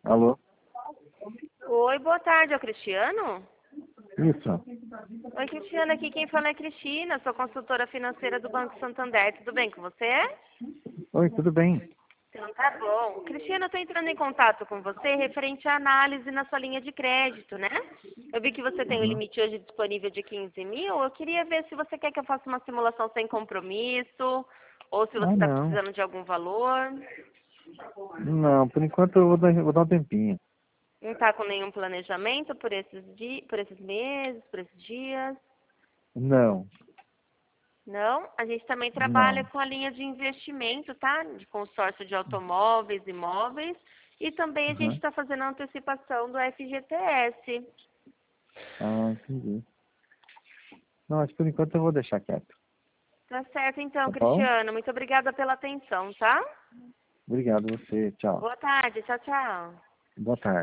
Alô? Oi, boa tarde, é o Cristiano? Isso. Oi, Cristiano, aqui quem fala é Cristina, sou consultora financeira do Banco Santander. Tudo bem com você? Oi, tudo bem? Então tá bom. Cristiano, eu estou entrando em contato com você referente à análise na sua linha de crédito, né? Eu vi que você tem o Uhum. limite hoje disponível de 15 mil. Eu queria ver se você quer que eu faça uma simulação sem compromisso ou se você Ah, está não. precisando de algum valor. Não, por enquanto eu vou dar um tempinho. Não está com nenhum planejamento por esses meses, por esses dias? Não, Não, a gente também trabalha não. com a linha de investimento, tá? De consórcio de automóveis, imóveis. E também a gente Uhum. está fazendo a antecipação do FGTS. Ah, entendi. Não, mas por enquanto eu vou deixar quieto. Tá certo então, Tá bom? Cristiano. Muito obrigada pela atenção, tá? Obrigado você. Tchau. Boa tarde. Tchau, tchau. Boa tarde.